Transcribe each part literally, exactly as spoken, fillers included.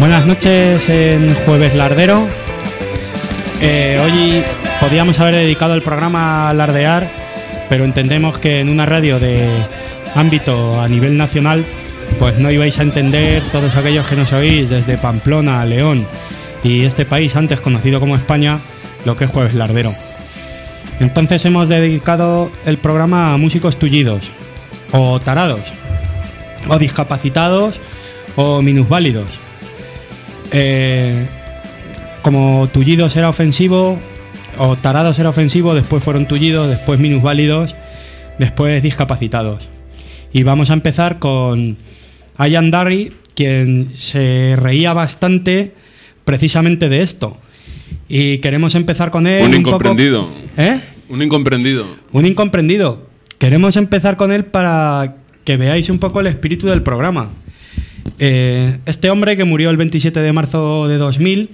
Buenas noches en Jueves Lardero. Eh, hoy podíamos haber dedicado el programa a lardear, pero entendemos que en una radio de ámbito a nivel nacional pues no ibais a entender, todos aquellos que nos oís desde Pamplona, León y este país antes conocido como España, lo que es Jueves Lardero. Entonces hemos dedicado el programa a músicos tullidos, o tarados, o discapacitados, o minusválidos. Eh, como tullidos era ofensivo, o tarados era ofensivo, después fueron tullidos, después minusválidos, después discapacitados. Y vamos a empezar con Ian Dury, quien se reía bastante precisamente de esto. Y queremos empezar con él. Un incomprendido. Un poco, ¿eh? Un incomprendido. Un incomprendido. Queremos empezar con él para que veáis un poco el espíritu del programa. Eh, este hombre, que murió el veintisiete de marzo de dos mil,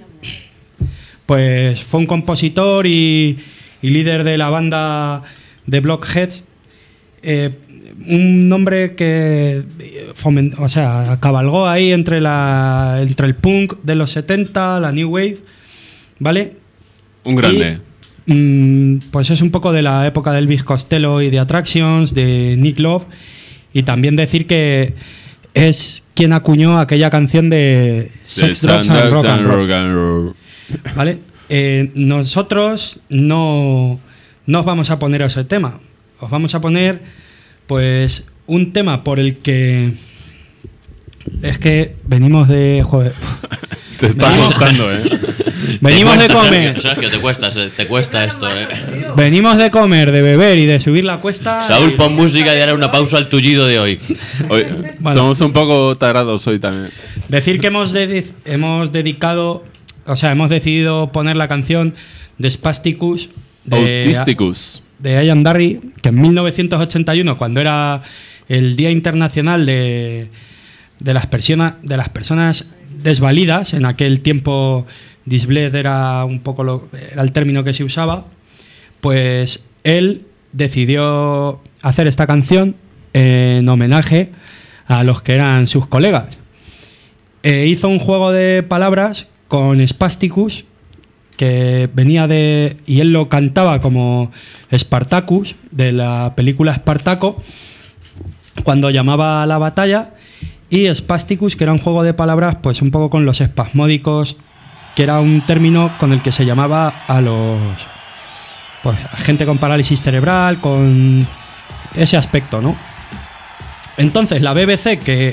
pues fue un compositor y, y líder de la banda de Blockheads. Eh, un hombre que foment, o sea, cabalgó ahí entre, la, entre el punk de los setenta, la New Wave, ¿vale? Un grande. Y, mmm, pues es un poco de la época de Elvis Costello y de Attractions, de Nick Love. Y también decir que es quien acuñó aquella canción de Sex, Drugs and Rock and Roll. Rock and roll. ¿Vale? Eh, nosotros no, no os vamos a poner ese tema. Os vamos a poner, pues, un tema por el que... Es que venimos de... Joder. Te está costando, ¿eh? Venimos cuesta, de comer. Sergio, Sergio, te cuesta, te cuesta esto, ¿eh? Venimos de comer, de beber y de subir la cuesta. Saúl, pon música y hará una pausa al tullido de hoy. hoy bueno, somos un poco tarados hoy también. Decir que hemos, de, hemos dedicado, o sea, hemos decidido poner la canción de Spasticus, de, Autisticus, de Ian Dury, que en mil novecientos ochenta y uno, cuando era el Día Internacional de, de, las, persona, de las Personas Desvalidas, en aquel tiempo Disbled era un poco lo, era el término que se usaba, pues él decidió hacer esta canción en homenaje a los que eran sus colegas. Eh, hizo un juego de palabras con Spasticus, que venía de... y él lo cantaba como Spartacus, de la película Espartaco, cuando llamaba a la batalla, y Spasticus, que era un juego de palabras pues un poco con los espasmódicos, que era un término con el que se llamaba a los... pues a gente con parálisis cerebral, con ese aspecto, ¿no? Entonces la B B C, que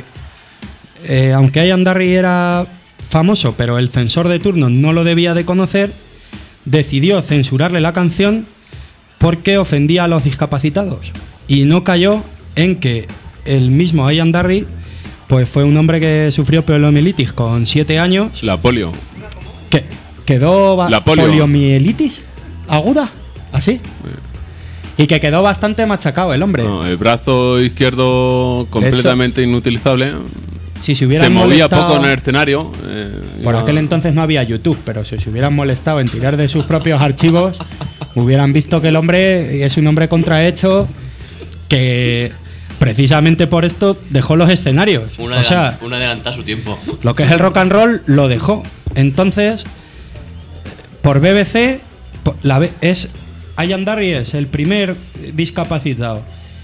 eh, aunque Ian Dury era famoso, pero el censor de turno no lo debía de conocer, decidió censurarle la canción porque ofendía a los discapacitados. Y no cayó en que el mismo Ian Dury pues fue un hombre que sufrió poliomielitis con siete años. La polio. Que quedó la polio. poliomielitis aguda, así. Sí. Y que quedó bastante machacado el hombre. No, el brazo izquierdo completamente hecho, inutilizable. Si se, hubieran se movía molestado, poco en el escenario. Eh, por iba... aquel entonces no había YouTube, pero si se hubieran molestado en tirar de sus propios archivos, hubieran visto que el hombre es un hombre contrahecho que precisamente por esto dejó los escenarios. Un o sea, un adelanta su tiempo. Lo que es el rock and roll lo dejó. Entonces, por B B C, la B, es Ian Dury es el primer discapacitado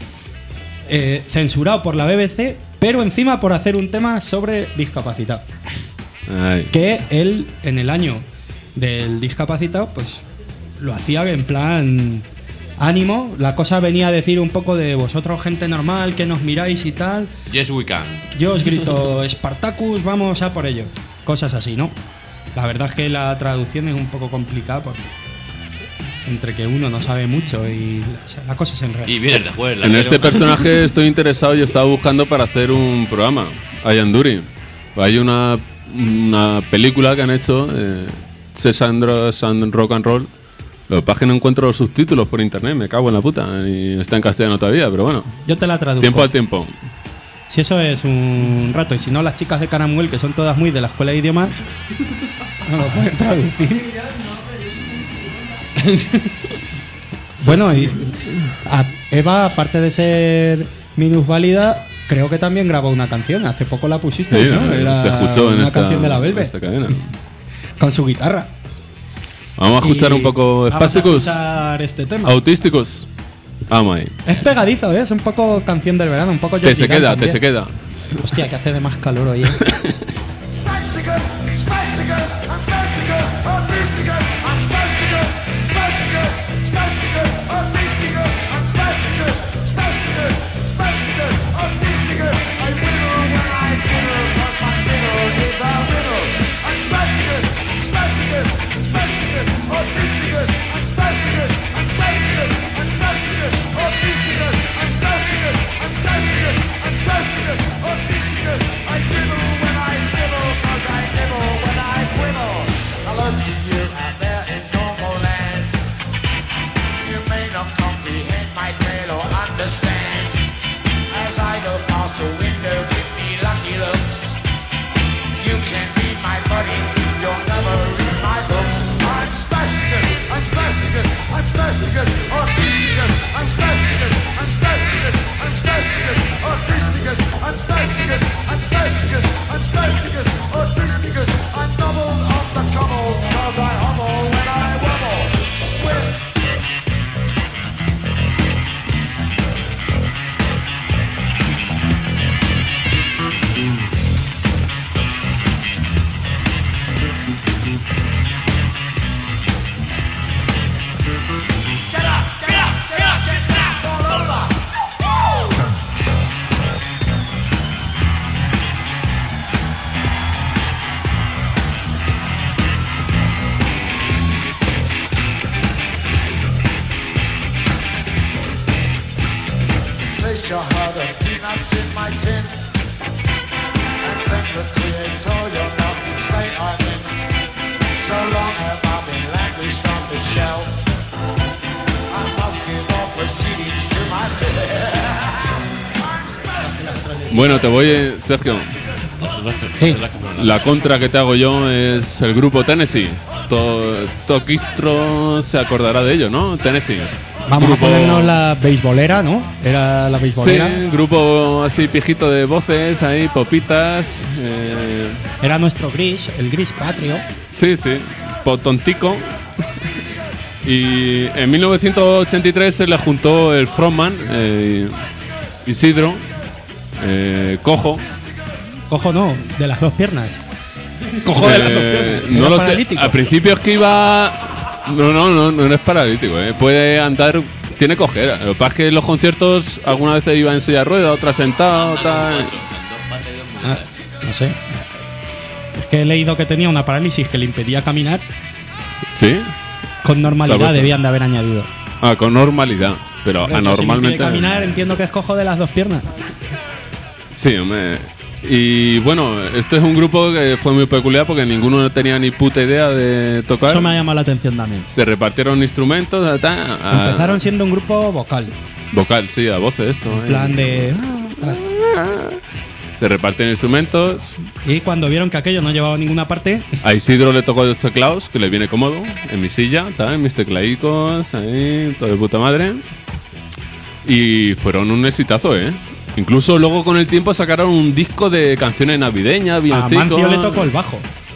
eh, censurado por la B B C, pero encima por hacer un tema sobre discapacitado. Ay. Que él, en el año del discapacitado, pues lo hacía en plan ánimo. La cosa venía a decir un poco de vosotros, gente normal, que nos miráis y tal. Yes, we can. Yo os grito Spartacus, vamos a por ello. Cosas así, ¿no? La verdad es que la traducción es un poco complicada porque entre que uno no sabe mucho y o sea, la cosa se enreda. Y viene después. En este personaje estoy interesado y estaba buscando para hacer un programa, Ian Dury. Hay una, una película que han hecho, eh, Sex and Drugs and Rock and Roll. Lo que pasa es que no encuentro los subtítulos por internet, me cago en la puta. Y está en castellano todavía, pero bueno. Yo te la traduzco. Tiempo al tiempo. Si eso es un rato, y si no, las chicas de Caramuel, que son todas muy de la escuela de idiomas, no lo pueden traducir. Bueno, y a Eva, aparte de ser minusválida, creo que también grabó una canción. Hace poco la pusiste, Sí, ¿no? Era se escuchó en una esta, canción de la en Velvet esta cadena. con su guitarra. Vamos a escuchar Y un poco vamos a espásticos, escuchar este tema. autísticos. Vamos ahí. Es pegadizo, ¿eh? Es un poco canción del verano, un poco Te Georgie se Dan queda, te también. se queda. Hostia, que hace de más calor hoy, ¿eh? Spasticus, spasticus, I'm spasticus, autisticus, I'm spasticus, spasticus, spasticus, autisticus, I'm spasticus, spasticus, spasticus, autisticus. I wiggle when I giggle, 'cause my giggle is a wiggle. I'm spasticus, spasticus, spasticus, autisticus, I'm spasticus, I'm spasticus, I'm spasticus, autisticus, I'm spasticus, I'm spasticus, I'm spasticus, autisticus. I giggle when I scribble, 'cause I nibble when I quibble. Hello to you out there in normal land. You may not comprehend my tale or understand. As I go past your window, give me lucky looks. You can be my buddy, you'll never read my books. I'm spasticus, I'm spasticus, I'm spasticus, autisticus, I'm spasticus, I'm spasticus, I'm spasticus, autisticus, I'm spasticus, I'm spasticus, I'm spasticus, autisticus. I'm doubled off the cobbles, 'cause I hobble when I wobble. Swift. Get up, get up, get up, get down, fall over. Woo! Place your heart of peanuts in my tin, and thank the creator you're not state I'm in. So long have I been languished on the shelf, I must give all proceedings to myself. Bueno, te voy, eh, Sergio. Sí. La contra que te hago yo es el grupo Tennessee. To- Toquistro se acordará de ello, ¿no? Tennessee. Vamos Grupo- a ponernos la beisbolera, ¿no? Era la beisbolera. Sí, grupo así pijito de voces, ahí, popitas. eh, Era nuestro gris, el gris patrio. sí, sí, potontico. Y en mil novecientos ochenta y tres se le juntó el frontman, eh, Isidro, eh, cojo. Cojo no, de las dos piernas. Cojo de las dos Eh, piernas. no Era lo sé. paralítico. Al principio es que iba. No, no, no, no es paralítico, ¿eh? Puede andar. Tiene cojera. Lo que pasa es que en los conciertos alguna vez iba en silla de ruedas, otra sentado, tal. Ah, no sé. Es que he leído que tenía una parálisis que le impedía caminar. ¿Sí? Con normalidad Está bueno. debían de haber añadido. Ah, con normalidad. Pero Hombre, yo, si le anormalmente. impide caminar, entiendo que es cojo de las dos piernas. Sí, hombre. Y bueno, este es un grupo que fue muy peculiar porque ninguno tenía ni puta idea de tocar. Eso me ha llamado la atención también. Se repartieron instrumentos, ta, a- Empezaron siendo un grupo vocal. vocal, sí, a voces esto. En ahí. plan de. ah, Se reparten instrumentos. Y cuando vieron que aquello no llevaba a ninguna parte, A Isidro le tocó los teclados, que le viene cómodo, en mi silla, tal, en mis tecladicos, ahí, todo de puta madre. Y fueron un exitazo, ¿eh? Incluso luego con el tiempo sacaron un disco de canciones navideñas, a villancicos. Mancio le tocó el bajo.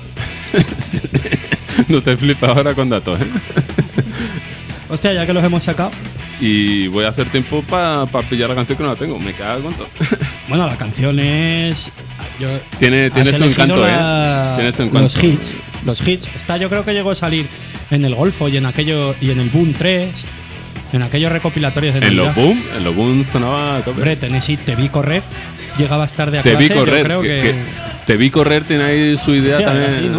No te flipas ahora con datos, ¿eh? Hostia, ya que los hemos sacado. Y voy a hacer tiempo para pillar la canción que no la tengo. Me cago en todo. Bueno, la canción es. Yo, Tiene- has tiene su elegido encanto, la- ¿eh? Tiene su encanto. Los hits. Los hits. Esta yo creo que llegó a salir en el Golfo y en aquello y en el Boom tres. En aquellos recopilatorios de En los Navidad. boom, en los boom sonaba a tope. Hombre, Tennessee, te vi correr. Llegabas tarde a Te vi clase. correr. Yo creo que- que, que te vi correr, tiene ahí su idea Hostia, también. así, ¿no?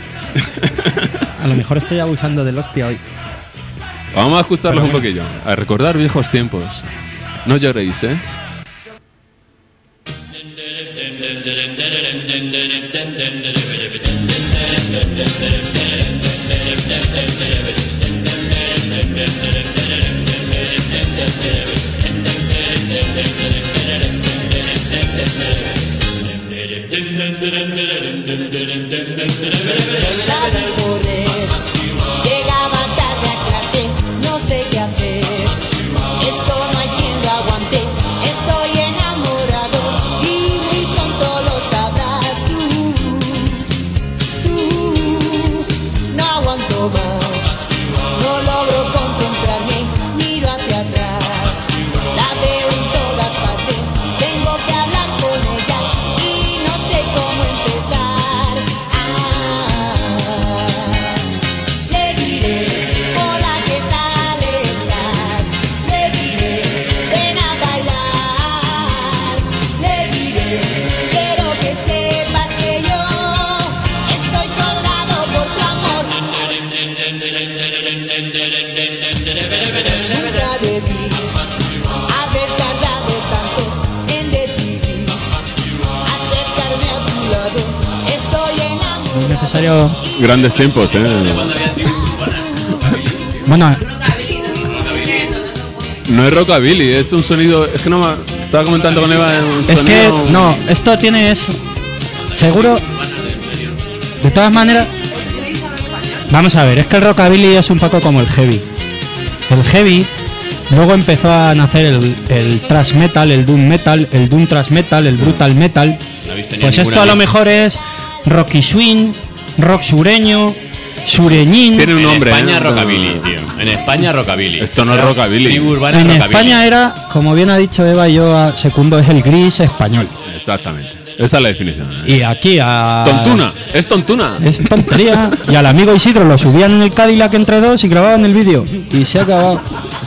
A lo mejor estoy abusando del hostia hoy. Vamos a escucharlos Pero un bueno. poquillo. A recordar viejos tiempos. No lloréis, ¿eh? Sabe correr, llegaba tarde a clase, no sé qué hacer. Esto no hay quien lo aguante, estoy enamorado necesario. Grandes tiempos, ¿eh? Bueno, No es rockabilly, es un sonido... Es que no me... Estaba comentando con Eva... Un es que sonido- no, esto tiene eso. Seguro. De todas maneras. Vamos a ver, es que el rockabilly es un poco como el heavy. El heavy luego empezó a nacer el, el thrash metal, el doom metal, el doom thrash metal, el brutal metal. No habéis tenido Pues ninguna esto a lo ni- mejor es rocky swing, rock sureño, sureñín. Tiene un En nombre, España ¿eh? rockabilly, tío. En España rockabilly. Esto no es rockabilly. Tribu urbana En rockabilly. España era, como bien ha dicho Eva, y yo a- secundo, es el gris español. Exactamente. Esa es la definición. ¿eh? Y aquí a... Tontuna. Es tontuna. Es tontería. Y al amigo Isidro lo subían en el Cadillac entre dos y grababan el vídeo. Y se ha acabado.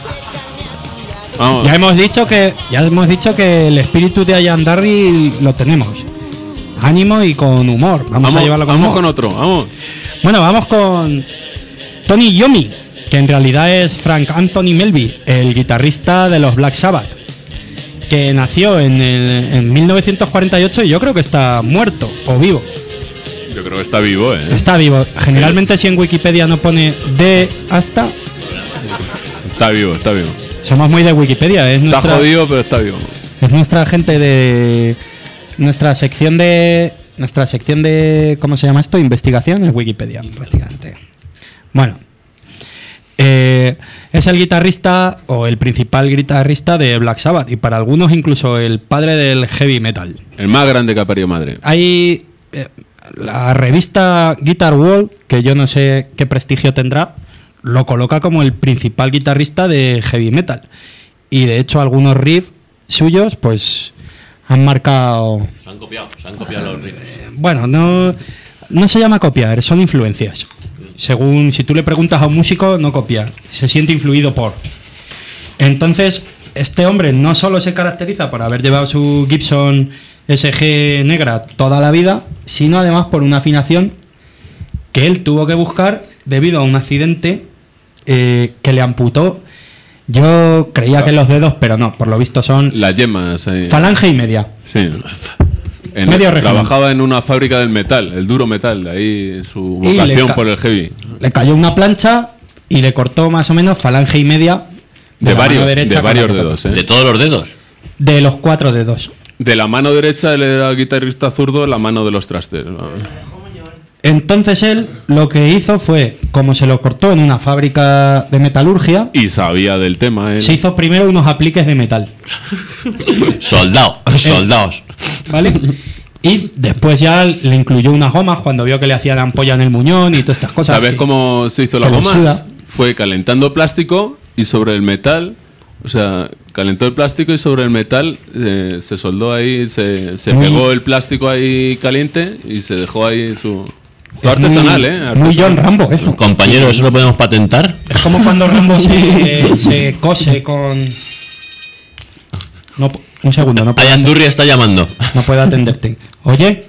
Vamos. Ya hemos dicho que ya hemos dicho que el espíritu de Ayandarri lo tenemos. Ánimo y con humor. Vamos, Vamos, a llevarlo con vamos humor. con otro. Vamos. Bueno, vamos con Tony Iommi, que en realidad es Frank Anthony Melby, el guitarrista de los Black Sabbath, que nació en, el- en mil novecientos cuarenta y ocho y yo creo que está muerto o vivo. Yo creo que está vivo, ¿eh? Está vivo. Generalmente si en Wikipedia no pone de hasta, Está vivo, está vivo. somos muy de Wikipedia. Es Está nuestra, jodido, pero está vivo. es nuestra gente de nuestra sección de nuestra sección de ¿cómo se llama esto? Investigación es Wikipedia prácticamente. Bueno, eh, es el guitarrista o el principal guitarrista de Black Sabbath y para algunos incluso el padre del heavy metal. El más grande que ha parido madre. Hay eh, la revista Guitar World, que yo no sé qué prestigio tendrá, lo coloca como el principal guitarrista de heavy metal. Y de hecho algunos riffs suyos pues han marcado... Se han copiado, se han copiado los riffs. Bueno, no, no se llama copiar, son influencias. Según si tú le preguntas a un músico, no copia, se siente influido por. Entonces, este hombre no solo se caracteriza por haber llevado su Gibson S G negra toda la vida, sino además por una afinación que él tuvo que buscar debido a un accidente eh, que le amputó. Yo creía que los dedos, pero no, por lo visto son Las yemas. ahí. falange y media. Sí. En- Medio régimen. trabajaba en una fábrica del metal, el duro metal, de ahí su Y le vocación ca- por el heavy. Le cayó una plancha y le cortó más o menos falange y media De, la mano varios, derecha de con varios la que dedos, ¿eh? De todos los dedos. de los cuatro dedos. De la mano derecha él era guitarrista zurdo, la mano de los trastes. ¿no? Entonces él lo que hizo fue, como se lo cortó en una fábrica de metalurgia, Y sabía del tema, él. se hizo primero unos apliques de metal, Soldado, soldados. ¿vale? Y después ya le incluyó unas gomas cuando vio que le hacían ampolla en el muñón y todas estas cosas. ¿Sabes que- cómo se hizo la que le goma? suda. Fue calentando plástico y sobre el metal, o sea, calentó el plástico y sobre el metal eh, se soldó ahí, se, se Muy- pegó el plástico ahí caliente y se dejó ahí su... Es artesanal, muy- ¿eh? Muy Artesanal. John Rambo, eso. Compañero, ¿eso lo podemos patentar? Es como cuando Rambo se, se cose con... No, pu- un segundo, no puedo, Ayandurri está llamando. no puedo atenderte. Oye.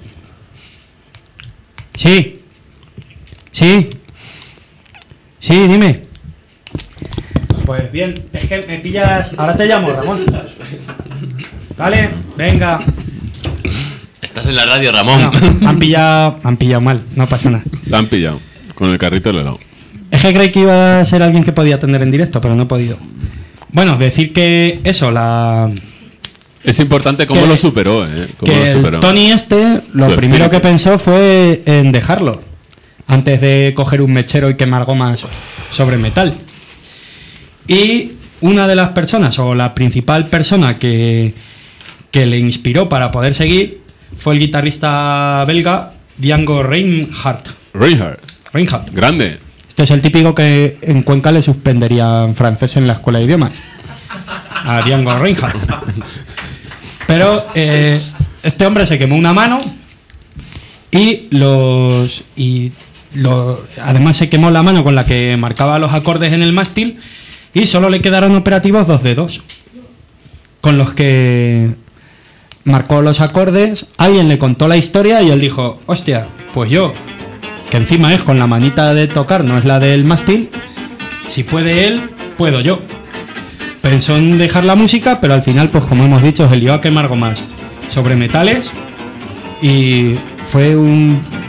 Sí. Sí. Sí, dime. Pues bien, es que me pillas... Ahora te llamo, Ramón. Vale, venga. Estás en la radio, Ramón. No, me han pillado, me han pillado mal, no pasa nada. La han pillado con el carrito del helado. Es que creí que iba a ser alguien que podía atender en directo, pero no he podido. Bueno, decir que eso, la... Es importante cómo Que- lo superó, ¿eh? Cómo que lo el superó. Tony este, lo Su primero espíritu. que pensó fue en dejarlo, antes de coger un mechero y quemar gomas sobre metal. Y una de las personas, o la principal persona que, que le inspiró para poder seguir, fue el guitarrista belga Django Reinhardt. Reinhardt, Reinhardt. grande. Este es el típico que en Cuenca le suspenderían francés en la escuela de idiomas. A Django Reinhardt. Pero eh, este hombre se quemó una mano y los y lo, además se quemó la mano con la que marcaba los acordes en el mástil y solo le quedaron operativos dos dedos con los que marcó los acordes. Alguien le contó la historia y él dijo, hostia, pues yo, que encima es con la manita de tocar, no es la del mástil, si puede él, puedo yo. Pensó en dejar la música, pero al final, pues como hemos dicho, se lió a quemar gomas sobre metales y fue un,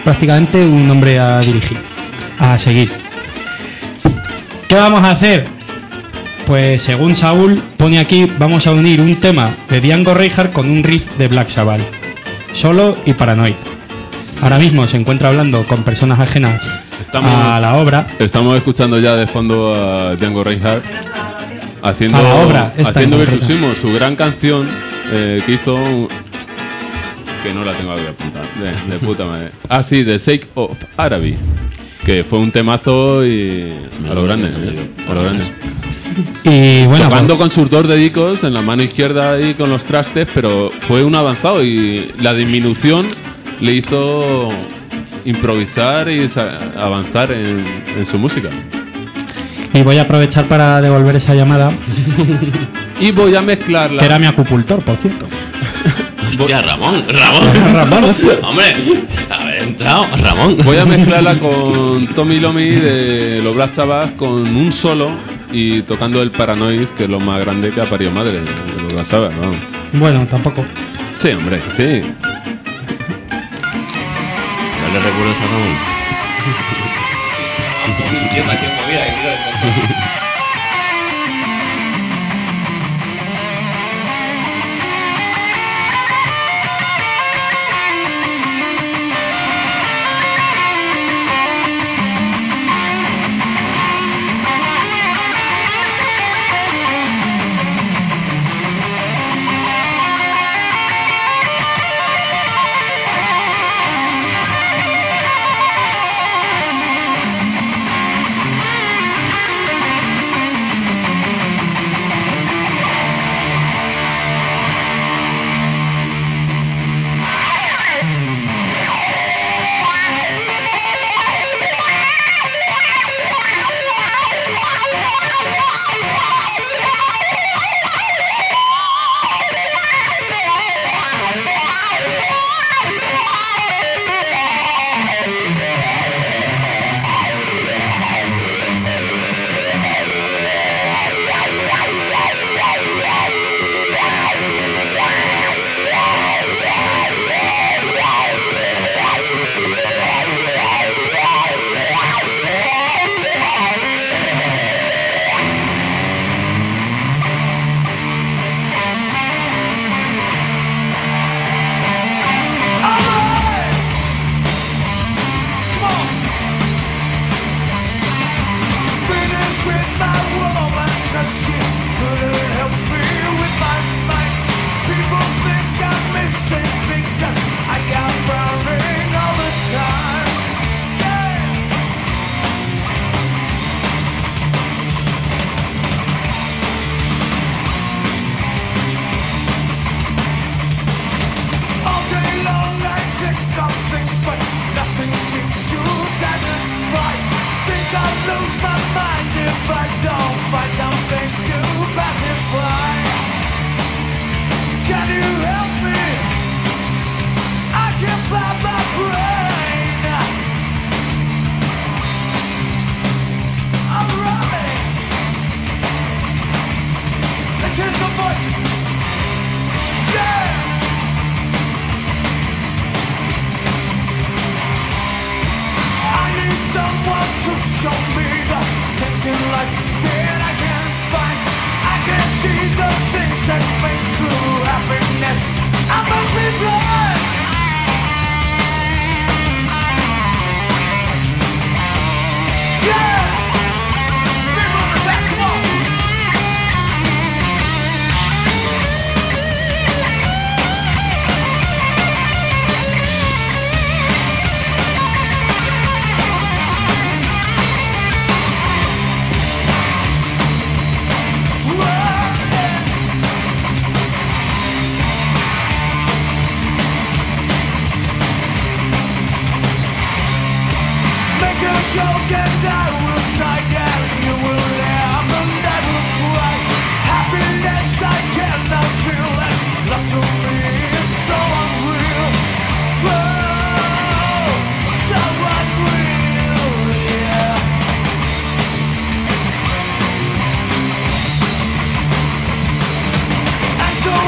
prácticamente un nombre a dirigir, a seguir. ¿Qué vamos a hacer? Pues según Saúl pone aquí, vamos a unir un tema de Django Reinhardt con un riff de Black Sabbath, Solo y Paranoid. Ahora mismo se encuentra hablando con personas ajenas Estamos, a la obra. Estamos escuchando ya de fondo a Django Reinhardt haciendo, A la obra, esta haciendo en concreto. virtuosismo, su gran canción eh, que hizo, que no la tengo aquí apuntada, de, de puta madre. Ah, sí, The Sake of Araby, que fue un temazo y a lo grande, ¿eh? a lo grande. Y bueno, Tocando con sus dos dedicos en la mano izquierda y con los trastes, pero fue un avanzado y la disminución le hizo improvisar y sa- avanzar en, en su música. y voy a aprovechar para devolver esa llamada, Y voy a mezclarla. que era mi acupuntor, por cierto. Hostia, Ramón, Ramón. Ramón, hostia. Hombre, haber entrado, Ramón. Voy a mezclarla con Tommy Lomi de los Black Sabbath con un solo y tocando el Paranoid, que es lo más grande que ha parido madre de los Black Sabbath, vamos. Bueno, tampoco. Sí, hombre, sí. Dale recuerdos a Ramón.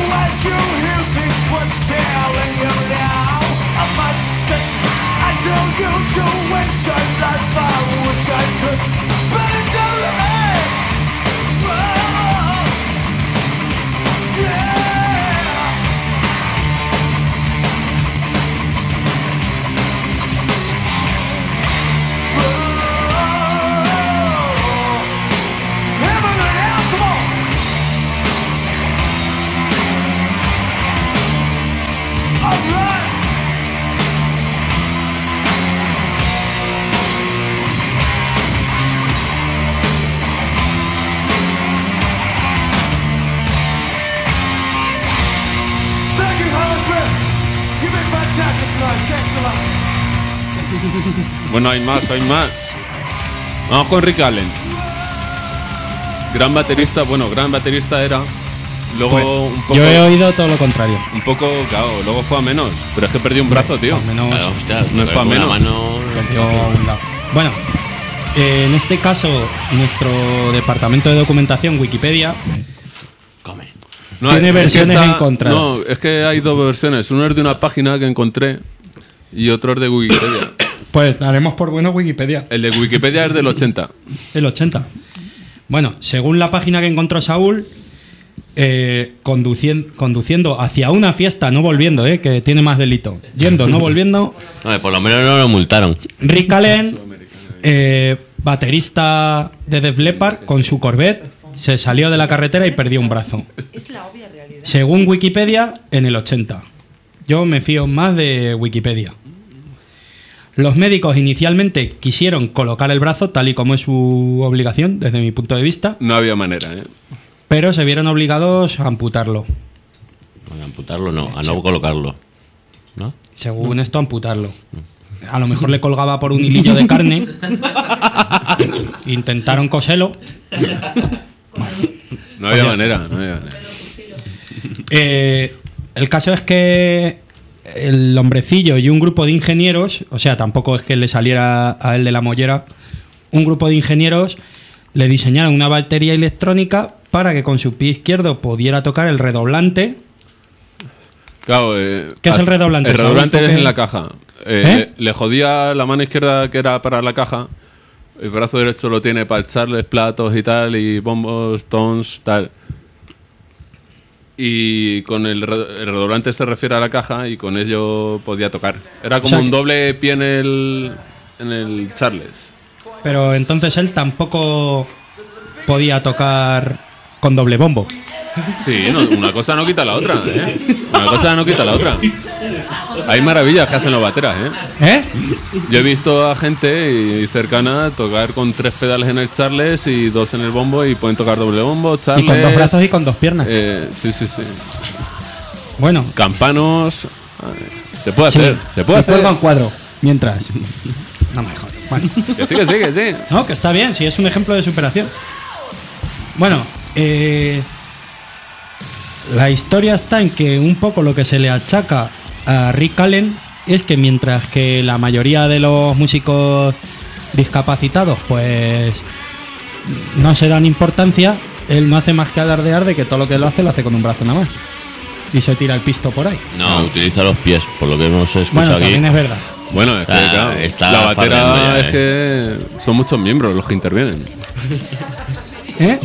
Telling you now, I must stay. I don't Bueno, hay más, hay más. Vamos con Rick Allen. Gran baterista, bueno, gran baterista era. Luego Pues, un poco. yo he oído todo lo contrario. Un poco, claro, luego fue a menos. Pero es que perdió un brazo, tío. Al menos Claro, hostia, No es con pa' una menos. mano. perdió un lado. Bueno, eh, en este caso, nuestro departamento de documentación, Wikipedia, Come. No, tiene es que versiones está- encontradas. No, es que hay dos versiones. Uno es de una página que encontré y otro es de Wikipedia. pues daremos por bueno Wikipedia. El de Wikipedia es del ochenta. El ochenta. Bueno, según la página que encontró Saúl, eh, conducien- conduciendo hacia una fiesta, no volviendo, eh, que tiene más delito. Yendo, no volviendo. Vale, por lo menos no lo multaron. Rick Allen, eh, baterista de Def Leppard, con su Corvette, se salió de la carretera y perdió un brazo. Es la obvia realidad. Según Wikipedia, en el ochenta. Yo me fío más de Wikipedia. Los médicos inicialmente quisieron colocar el brazo, tal y como es su obligación, desde mi punto de vista, No había manera, ¿eh? pero se vieron obligados a amputarlo. A amputarlo no, a no colocarlo. ¿No? Según esto, amputarlo. A lo mejor le colgaba por un hilillo de carne. Intentaron coserlo. No había ya manera, no había manera. Eh, el caso es que el hombrecillo y un grupo de ingenieros, o sea, tampoco es que le saliera a él de la mollera, un grupo de ingenieros le diseñaron una batería electrónica para que con su pie izquierdo pudiera tocar el redoblante. Claro, eh, ¿Qué es el haz- redoblante? El ¿Sabes redoblante por es qué? en la caja. Eh, ¿Eh? Le jodía la mano izquierda que era para la caja. El brazo derecho lo tiene para echarles platos y tal, y bombos, tons, tal. Y con el, re- el redoblante se refiere a la caja y con ello podía tocar. Era como O sea un que- doble pie en el, en el Charles. Pero entonces él tampoco podía tocar con doble bombo. Sí, no, una cosa no quita la otra, ¿eh? Una cosa no quita la otra. Hay maravillas que hacen los bateras, ¿eh? ¿Eh? Yo he visto a gente y cercana tocar con tres pedales en el Charles y dos en el bombo y pueden tocar doble bombo, Charles. Y con dos brazos y con dos piernas. eh, sí, sí, sí. Bueno, Campanos. ay, Se puede sí, hacer, se puede me hacer. cuelga un cuadro. Mientras. No me jodas. Bueno. Que sí, que sí, que sí. No, que está bien, sí, es un ejemplo de superación. Bueno, eh, la historia está en que un poco lo que se le achaca a Rick Allen es que mientras que la mayoría de los músicos discapacitados pues no se dan importancia, él no hace más que alardear de que todo lo que lo hace lo hace con un brazo nada más. Y se tira el pisto por ahí. No, utiliza los pies, por lo que hemos escuchado Bueno, aquí. también es verdad. Bueno, es que Ah, claro, está la batera farreando ya, es que son muchos miembros los que intervienen. ¿Eh?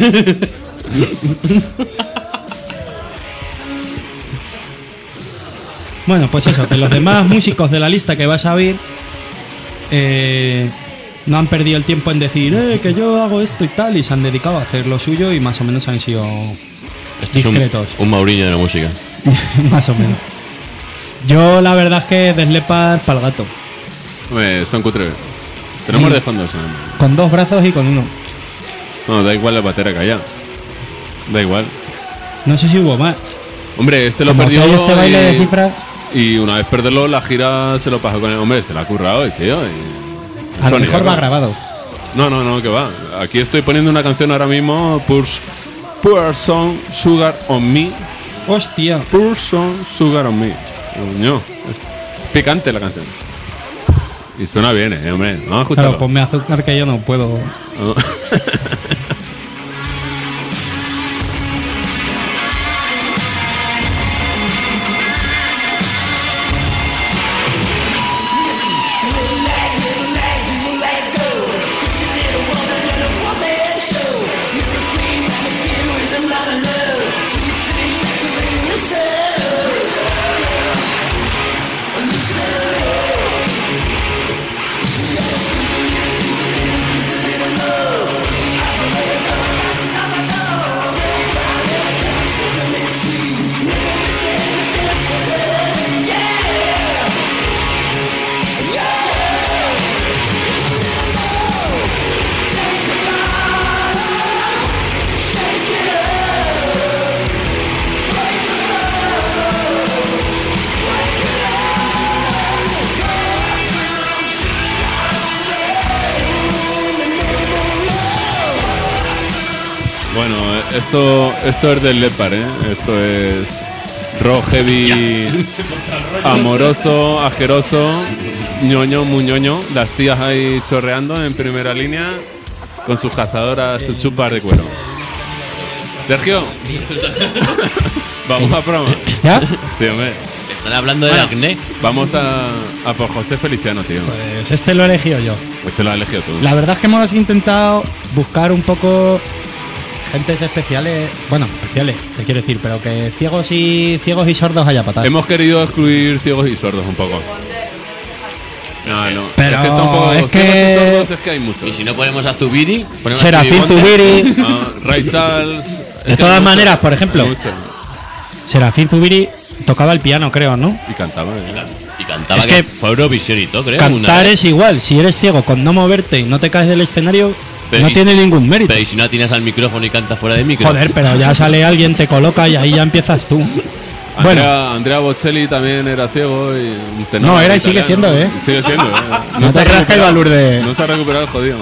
Bueno, pues eso, que los demás músicos de la lista que vas a oír eh, no han perdido el tiempo en decir eh, que yo hago esto y tal, y se han dedicado a hacer lo suyo y más o menos han sido Este es un, discretos. un Mourinho de la música. más o menos. Yo la verdad es que deslepa para el gato, Hombre, son cutre. Tenemos Sí. de fondo eso. con dos brazos y con uno. No, da igual la batera que haya. Da igual. No sé si hubo más. Hombre, este lo Como que perdió. hay este baile de y- cifras, Y una vez perderlo, la gira se lo pasó con el hombre, se la ha currado, el tío. y- a lo Sony, mejor va ¿no? grabado. No, no, no, que va. Aquí estoy poniendo una canción ahora mismo, Poor, Poor Song Sugar on Me. Hostia. Poor Song Sugar on Me. Coño, es picante la canción. Y suena bien, eh, hombre. Vamos a escucharlo. Claro, ponme azúcar que yo no puedo. No. Little lag, little lag, little lag. esto, esto es del Lepar, ¿eh? Esto es rock heavy, amoroso, asqueroso, ñoño, muy ñoño. Las tías ahí chorreando en primera línea con sus cazadoras, sus chupas de cuero. Sergio, vamos a promo. ¿Ya? Sí, hombre. Están hablando del acné. Vamos a, a por José Feliciano, tío. Pues este lo he elegido yo. Este lo has elegido tú. La verdad es que hemos intentado buscar un poco gentes especiales, bueno, especiales, te quiero decir, pero que ciegos y ciegos y sordos haya patas. Hemos querido excluir ciegos y sordos un poco. No, no. Pero es que, tampoco, es ciegos que- y sordos es que hay muchos. Y si no ponemos a Zubiri, ponemos Serafín a Stevie Wonder. Zubiri, Ah, Ray Charles. es De que hay todas muchos, maneras, por ejemplo. hay muchos. Serafín Zubiri tocaba el piano, creo, ¿no? Y cantaba. ¿eh? Y cantaba Es que, que fue Eurovisión y todo, creo. una Cantar vez. es igual, si eres ciego con no moverte y no te caes del escenario, Pero no y- tiene ningún mérito. Pero y si no tienes al micrófono y cantas fuera de micro. Joder, pero ya sale alguien, te coloca y ahí ya empiezas tú. Andrea, Bueno, Andrea Bocelli también era ciego y un tenor No, era y sigue italiano. siendo, ¿eh? Sigue siendo, ¿eh? No se te ha creas que el recuperado. valor de- No se ha recuperado el jodido.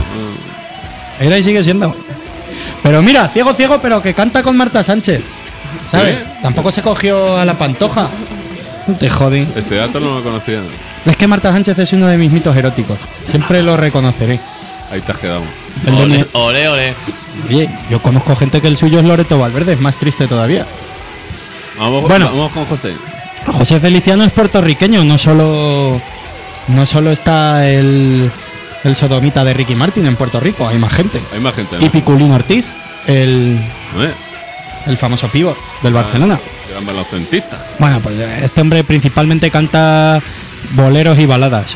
No. era y sigue siendo. Pero mira, ciego, ciego, pero que canta con Marta Sánchez. ¿Sabes? ¿Sí? Tampoco se cogió a la Pantoja. No te joden. Ese dato no lo conocía. Es que Marta Sánchez es uno de mis mitos eróticos. Siempre lo reconoceré. Ahí te has quedado. El de Ole, mi- ole, ole. Oye, yo conozco gente que el suyo es Loreto Valverde, es más triste todavía. Vamos, Bueno. vamos con José. José Feliciano es puertorriqueño, no solo no solo está el, el sodomita de Ricky Martin en Puerto Rico, hay más gente. Hay más gente, Y ¿no? Piculín Ortiz, el, ¿Eh? el famoso pívot del Barcelona. Gran baloncelista. Bueno, pues este hombre principalmente canta boleros y baladas.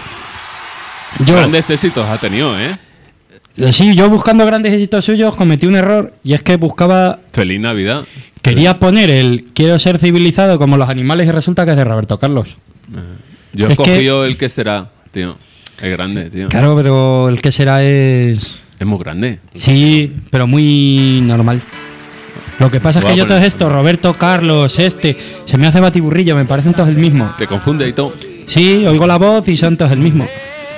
Yo, Grandes éxitos ha tenido, ¿eh? sí, yo buscando grandes éxitos suyos cometí un error y es que buscaba, Feliz Navidad. quería poner el quiero ser civilizado como los animales y resulta que es de Roberto Carlos. Yo he Es que- escogido el que será, tío. Es grande, tío. Claro, pero el que será es... Es muy grande. Sí, pero muy normal. Lo que pasa es Voy que a yo todo poner- esto, Roberto Carlos, este, se me hace batiburrillo, me parecen todos el mismo. Te confunde y todo. Sí, oigo la voz y son todos el mismo.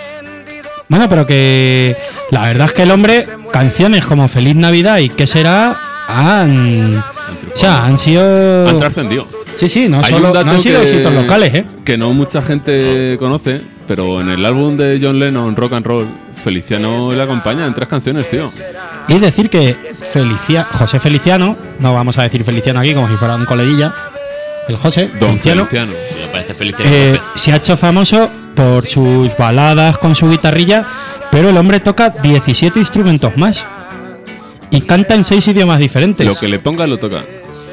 Bueno, pero que la verdad es que el hombre, canciones como Feliz Navidad y ¿Qué será? Han... O sea, han sido... Han trascendido. Sí, sí, no, Hay solo, un dato no han sido que- éxitos locales, ¿eh? Que no mucha gente conoce, pero en el álbum de John Lennon, Rock and Roll, Feliciano le acompaña en tres canciones, tío. Y decir que Felicia, José Feliciano, no vamos a decir Feliciano aquí como si fuera un coleguilla, el José Don Feliciano, Feliciano. Si me parece feliz. eh, se ha hecho famoso por sus baladas con su guitarrilla, pero el hombre toca diecisiete instrumentos más y canta en seis idiomas diferentes. Lo que le ponga lo toca.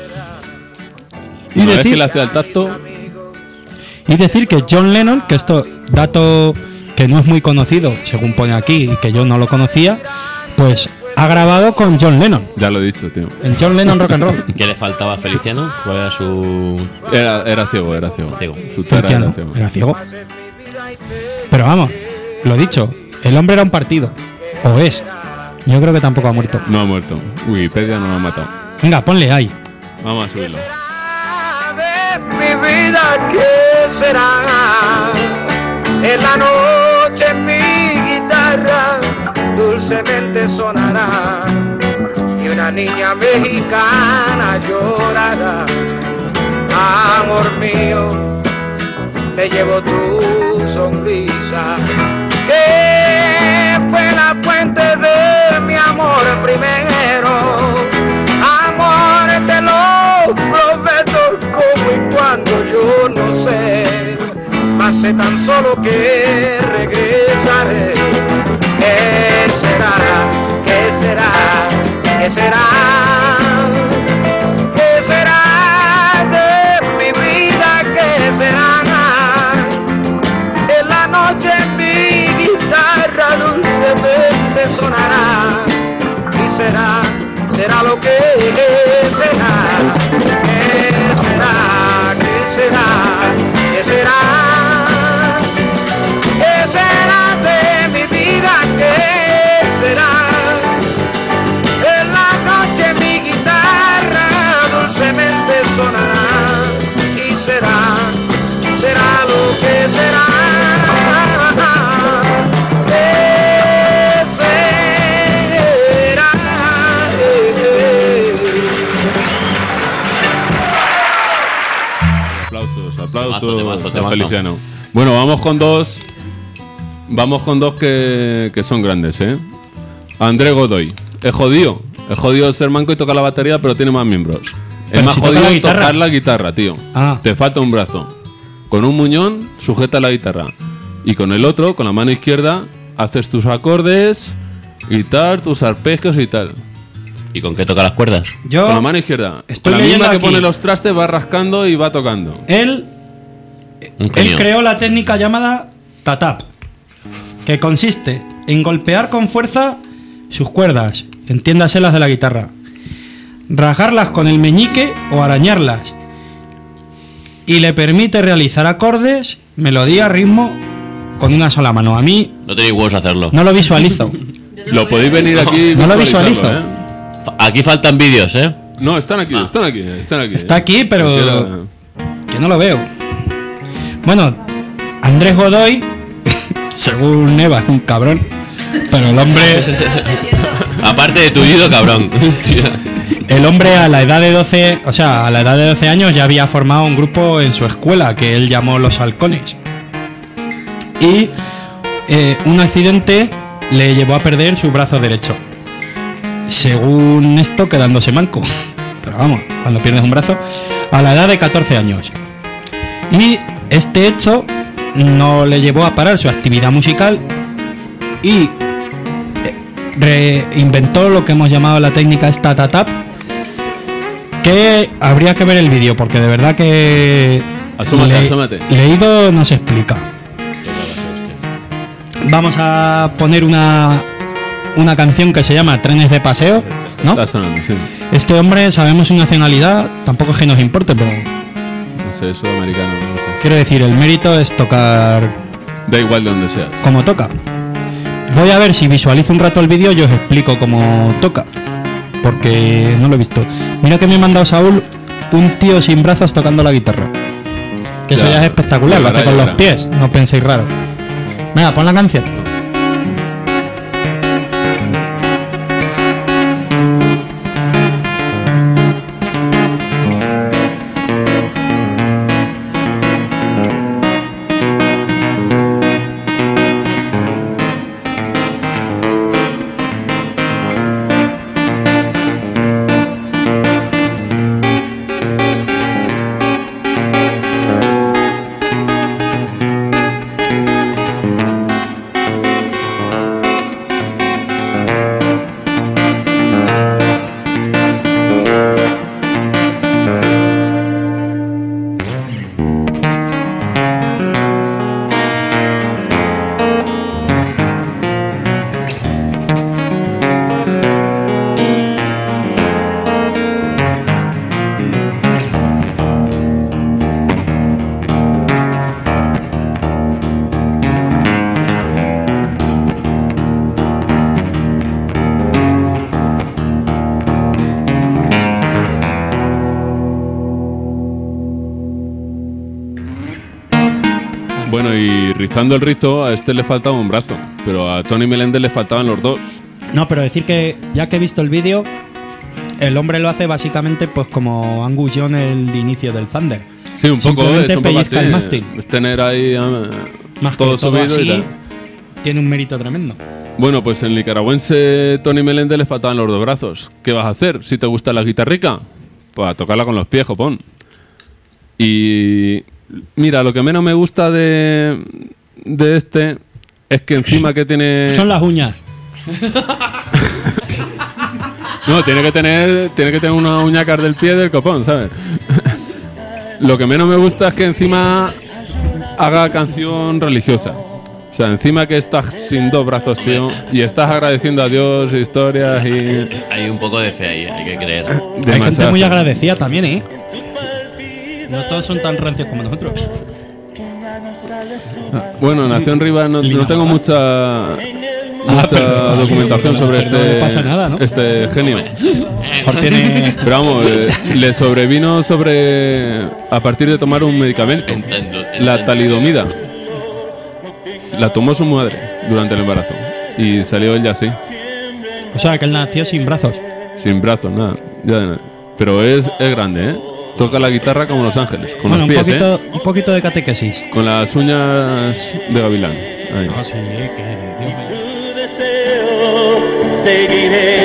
y, Una vez decir, que le hace al tacto, y decir que John Lennon, que esto, dato que no es muy conocido, según pone aquí, y que yo no lo conocía, pues ha grabado con John Lennon, ya lo he dicho, tío. en John Lennon Rock and Roll. ¿Qué le faltaba a Feliciano? ¿Cuál era su. Era, era ciego, era ciego. Ciego. Su cara Feliciano, era ciego. era ciego. Pero vamos, lo dicho, el hombre era un partido, o es. Yo creo que tampoco ha muerto. No ha muerto. Wikipedia no lo ha matado. Venga, ponle ahí. Vamos a subirlo. De mi vida, ¿qué será? En la noche mi guitarra dulcemente sonará y una niña mexicana llorará. Amor mío, me llevo tu sonrisa, que fue la fuente de mi amor primero. Amor, te lo prometo, como y cuando yo no sé, mas sé tan solo que regresaré. ¿Qué será? ¿Qué será? ¿Qué será? ¿Qué será de mi vida? ¿Qué será? En la noche mi guitarra dulcemente sonará y será, será lo que será. ¿Qué será? ¿Qué será? ¿Qué será? ¿Qué será de mi vida? ¿Qué será? En la noche mi guitarra dulcemente sonará y será, será lo que será. ¿Qué será? Aplausos Temazo, temazo, a temazo. Feliciano. Bueno, vamos con dos. Vamos con dos que, que son grandes, ¿eh? Andrés Godoy. Es jodido. Es jodido ser manco y tocar la batería, pero tiene más miembros. Es Pero más si toca jodido la guitarra. tocar la guitarra, tío. Ah. Te falta un brazo. Con un muñón sujeta la guitarra. Y con el otro, con la mano izquierda, haces tus acordes y tal, tus arpegios y tal. ¿Y con qué toca las cuerdas? Yo, Con la mano izquierda. estoy Con la misma leyendo que aquí. pone los trastes, va rascando y va tocando. él, Un él genio. creó la técnica llamada tatap, que consiste en golpear con fuerza sus cuerdas, entiéndase las de la guitarra, rasgarlas con el meñique o arañarlas, y le permite realizar acordes, melodía, ritmo con una sola mano. A mí No tenéis huevos a hacerlo. no lo visualizo. Lo podéis venir aquí. y No lo visualizarlo, visualizo. ¿eh? Fa- Aquí faltan vídeos, ¿eh? No, están aquí, están aquí, están aquí. Está aquí, pero- Cualquiera- Que no lo veo. Bueno, Andrés Godoy, según Eva, es un cabrón, pero el hombre, Aparte de tullido, cabrón. el hombre a la edad de doce, o sea, a la edad de doce años ya había formado un grupo en su escuela que él llamó Los Halcones. Y eh, un accidente le llevó a perder su brazo derecho. Según esto, quedándose manco. Pero vamos, cuando pierdes un brazo, a la edad de catorce años. Y este hecho no le llevó a parar su actividad musical y eh, reinventó lo que hemos llamado la técnica esta tatap, que habría que ver el vídeo porque de verdad que Asómate, asómate. leído no se explica. Vamos a poner una una canción que se llama Trenes de Paseo, ¿no? Está sonando, sí. Este hombre, sabemos su nacionalidad, tampoco es que nos importe, pero No sé, sudamericano, no lo sé. quiero decir, el mérito es tocar Da igual de donde seas. como toca. Voy a ver si visualizo un rato el vídeo y os explico cómo toca, porque no lo he visto. Mira que me ha mandado Saúl un tío sin brazos tocando la guitarra. Que eso Ya, ya es espectacular, lo llegará, hace con los llegará. pies, no penséis raro. Venga, pon la canción. Bueno, y rizando el rizo, a este le faltaba un brazo, pero a Tony Meléndez le faltaban los dos. No, pero decir que ya que he visto el vídeo, el hombre lo hace básicamente pues como Angus Young el inicio del Thunder. Sí, un poco, Simplemente es un poco así. pellizca el mástil. Es tener ahí ah, Más todo que todo subido y así, tal. tiene un mérito tremendo. Bueno, pues el nicaragüense Tony Meléndez le faltaban los dos brazos. ¿Qué vas a hacer si te gusta la guitarrica? Pues tocarla con los pies, copón. Y mira, lo que menos me gusta de, de este es que encima que tiene... Son las uñas. No, tiene que tener tiene que tener una uñacas del pie del copón, ¿sabes? Lo que menos me gusta es que encima haga canción religiosa. O sea, encima que estás sin dos brazos, tío, y estás agradeciendo a Dios, historias y... Hay un poco de fe ahí, hay que creer. Hay gente demasiado. muy agradecida también, ¿eh? No todos son tan rancios como nosotros. Bueno, Nación Rivas no, no tengo mucha, mucha perdón. documentación sobre No este, pasa nada, ¿no? este genio. Mejor tiene... Pero vamos, eh, le sobrevino sobre a partir de tomar un medicamento, Entiendo, la entiendo. talidomida. La tomó su madre durante el embarazo y salió ella así, O sea, que él nació sin brazos. sin brazos, nada. Ya de nada. Pero es, es grande, ¿eh? Toca la guitarra como Los Ángeles, con Bueno, los un pies, poquito, ¿eh? un poquito de catequesis. Con las uñas de gavilán. Ahí. Ah, sí, que Dios me- Tu deseo seguiré.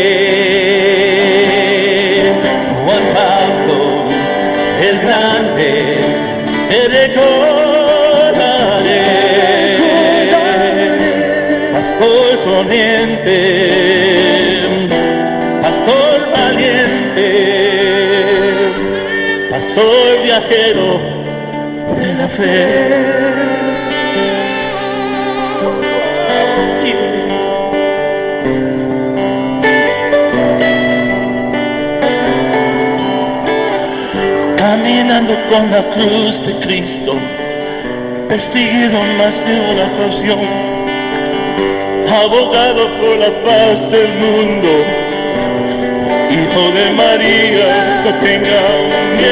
Juan Pablo el Grande te recordaré. Pastor sonriente, pastor valiente, pastor viajero de la fe. Caminando con la cruz de Cristo, perseguido más de una ocasión, abogado por la paz del mundo, hijo de María, no tengan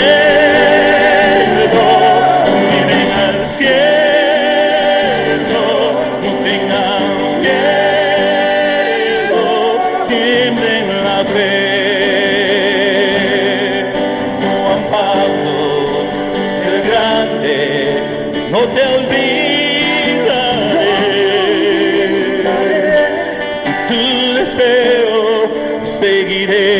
miedo, miren al cielo, no tengan miedo, siembren la fe. Juan Pablo el Grande, no te olvidaré, y tu deseo seguiré.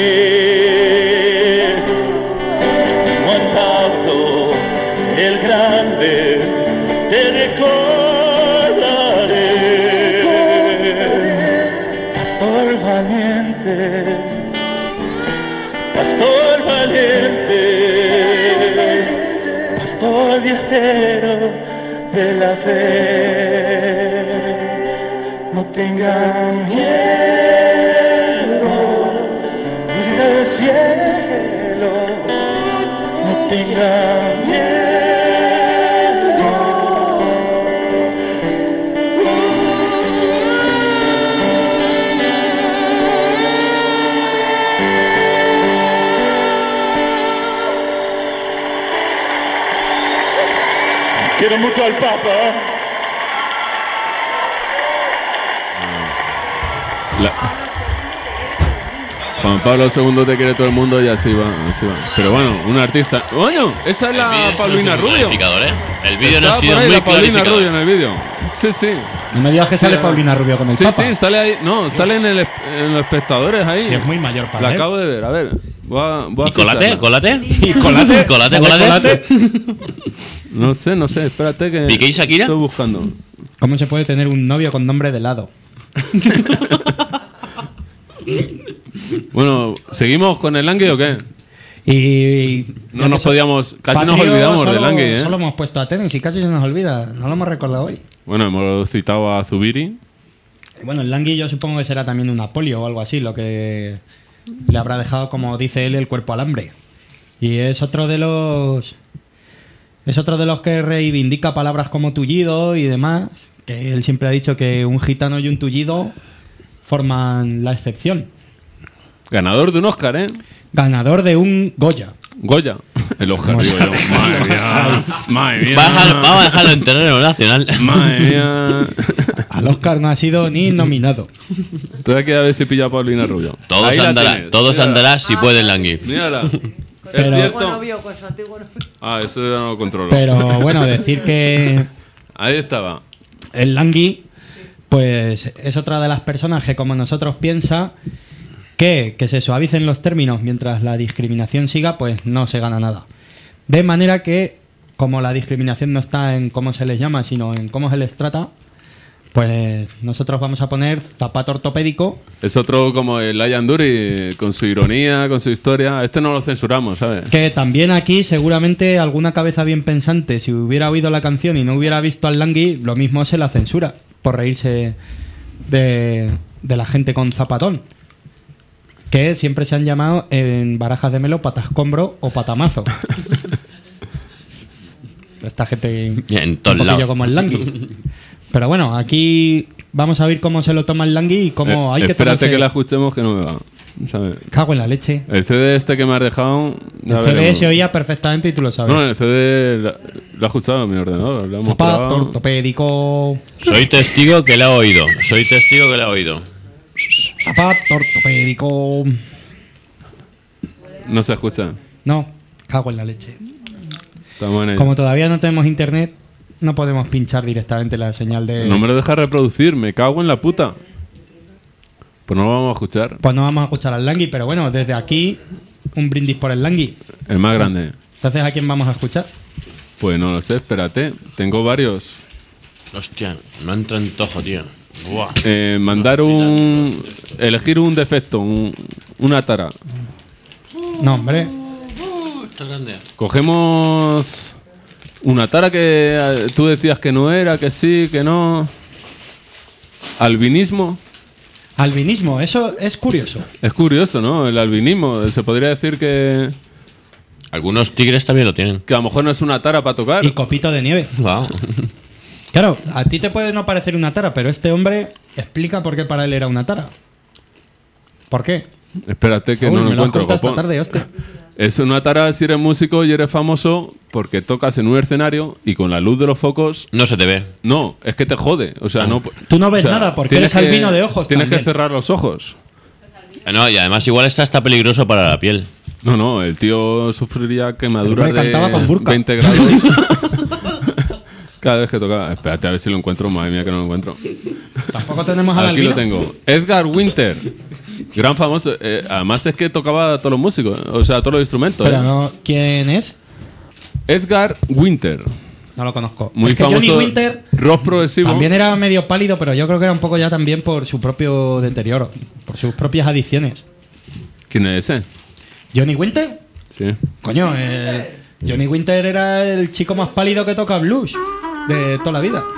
Juan Pablo el Grande, te recordaré, pastor valiente, pastor valiente, pastor viajero de la fe. No tengan miedo, miren al cielo, no tengan miedo. Quiero mucho al Papa. La- Juan Pablo segundo te quiere todo el mundo y así va, así va. Pero bueno, un artista. Bueno, esa es El vídeo la es Paulina un Rubio. clarificador, ¿eh? El vídeo no ha Está sido por ahí muy la Paulina clarificador. Rubio en el vídeo. Sí, sí. No me digas que sale Sí, Paulina Rubio con el Sí, Papa. sí, sale ahí. No, sale en, el, en los espectadores ahí. Sí, es muy mayor para La él. acabo de ver, a ver. Voy a, voy a ¿Y colate? fijarla. ¿Colate? ¿Y colate? ¿Colate? ¿Sale ¿Colate? No sé, no sé, espérate que. ¿Piqué y Shakira? Estoy buscando. ¿Cómo se puede tener un novio con nombre de helado? Bueno, ¿seguimos con el Langui o qué? Y. No nos podíamos. Casi nos Patrio olvidamos solo, del Langui, ¿eh? Solo hemos puesto a tenis y casi se nos olvida. No lo hemos recordado hoy. Bueno, hemos citado a Zubiri. Bueno, el Langui yo supongo que será también una polio o algo así, lo que le habrá dejado, como dice él, el cuerpo al hambre. Y es otro de los. Es otro de los que reivindica palabras como tullido y demás. Que él siempre ha dicho que un gitano y un tullido forman la excepción. Ganador de un Oscar, ¿eh? Ganador de un Goya. Goya. El Oscar, digo yo. Madre mía. Madre mía. Va a dejar- Vamos a dejarlo en terreno nacional. Madre mía. Al Oscar no ha sido ni nominado. Todavía queda a ver si pilla a Paulina Rubio. Todos Ahí la andará, tienes. todos Mírala. andará si puede el Langui. Mírala. ¿Es Pero- cierto? Ah, eso ya no lo controlo. Pero bueno, decir que Ahí estaba. el Langui, pues es otra de las personas que, como nosotros, piensa que, que se suavicen los términos mientras la discriminación siga, pues no se gana nada. De manera que, como la discriminación no está en cómo se les llama, sino en cómo se les trata, pues nosotros vamos a poner zapato ortopédico. Es otro como el Ian Dury, con su ironía, con su historia. Este no lo censuramos, ¿sabes? Que también aquí, seguramente, alguna cabeza bien pensante, si hubiera oído la canción y no hubiera visto al Langui, lo mismo se la censura por reírse de, de la gente con zapatón. Que siempre se han llamado en barajas de melo patascombro o patamazo. Esta gente Y en un todos poquillo lados. como el Langui. Pero bueno, aquí vamos a ver cómo se lo toma el Langui y cómo Eh, hay que espérate tomarse... que la escuchemos que no me va. ¿Sabes? Cago en la leche. El C D este que me has dejado. ya El C D veremos. se oía perfectamente y tú lo sabes. No, el C D lo, lo ha escuchado en mi ordenador. Lo hemos Zapato probado. ortopédico... Soy testigo que le he oído. Soy testigo que le he oído. Zapato ortopédico... No se escucha. No, Cago en la leche. Estamos en ello. Como todavía no tenemos internet, no podemos pinchar directamente la señal de... No me lo deja reproducir, me cago en la puta. Pues no lo vamos a escuchar. Pues no vamos a escuchar al Langui, pero bueno, desde aquí, un brindis por el Langui. El más grande. Entonces, ¿a quién vamos a escuchar? Pues no lo sé, espérate. Tengo varios. Hostia, no entra en tojo, tío. Buah. Eh, mandar un... Elegir un defecto, un- una tara. No, hombre. Está grande. Cogemos una tara que eh, tú decías que no era, que sí, que no. Albinismo. Albinismo, eso es curioso. Es curioso, ¿no? El albinismo. Se podría decir que, Algunos tigres también lo tienen. que a lo mejor no es una tara para tocar. Y copito de nieve. Wow. Claro, a ti te puede no parecer una tara, pero este hombre explica por qué para él era una tara. ¿Por qué? Espérate que Saúl, no lo me lo has encuentro. contado esta copón. tarde, hostia. Es una tara si eres músico y eres famoso porque tocas en un escenario y con la luz de los focos. No se te ve. No, es que te jode. O sea, no. Tú no ves o sea, nada porque tienes eres albino de ojos Tienes también. que cerrar los ojos. Eh, No, y además igual está, está peligroso para la piel. No, no, el tío sufriría quemaduras El hombre de cantaba con burka. veinte grados. Cada vez que tocaba. Espérate a ver si lo encuentro. Madre mía que no lo encuentro. Tampoco tenemos al Aquí albino. lo tengo. Edgar Winter. Gran famoso. Eh, además es que tocaba a todos los músicos. O sea, a todos los instrumentos. Pero eh. no, ¿quién es? Edgar Winter. No lo conozco. Muy es que famoso. Johnny Winter Rock progresivo. también era medio pálido, pero yo creo que era un poco ya también por su propio deterioro, por sus propias adicciones. ¿Quién es ese? Johnny Winter, Sí. coño, el- Johnny Winter era el chico más pálido que toca blues de toda la vida.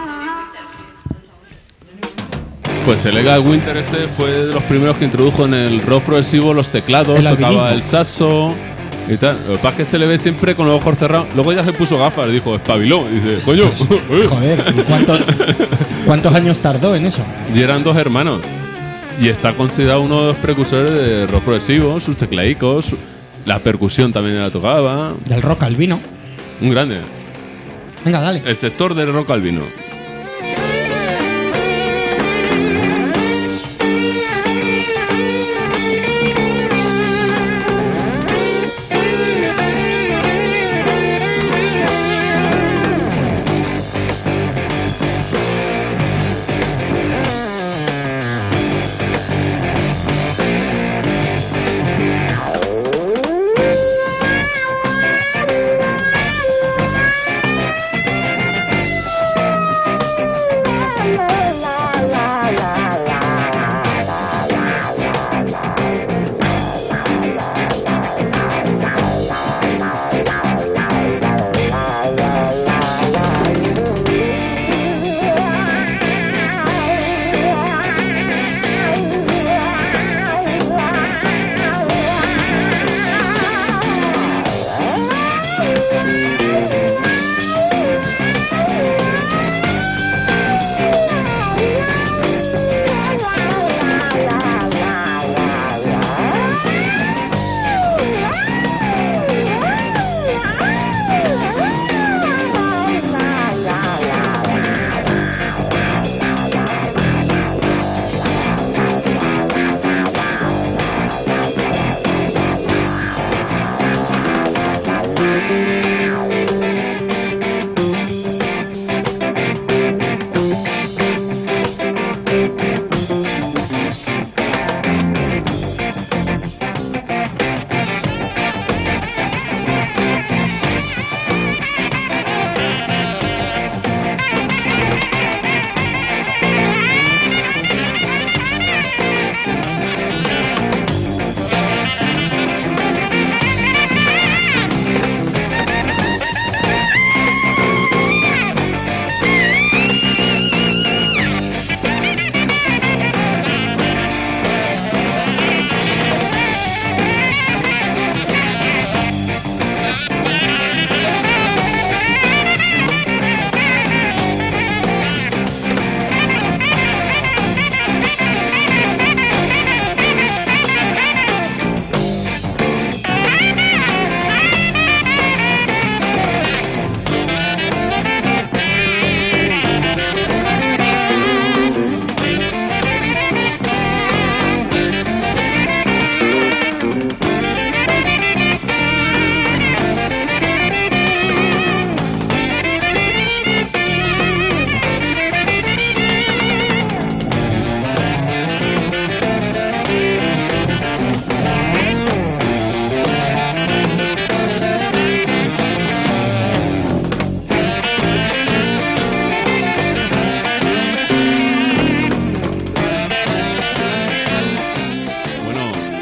Pues el Edgar Winter este fue de los primeros que introdujo en el rock progresivo los teclados, El tocaba albinismo. el saxo y tal. Lo que pasa es que se le ve siempre con los ojos cerrados. Luego ya se puso gafas, dijo, espabiló. Y dice, coño. eh". Joder, ¿y cuántos, ¿cuántos años tardó en eso? Y eran dos hermanos. Y está considerado uno de los precursores de rock progresivo, sus tecladicos, su- la percusión también la tocaba. Del rock albino. Un grande. Venga, dale. El sector del rock albino.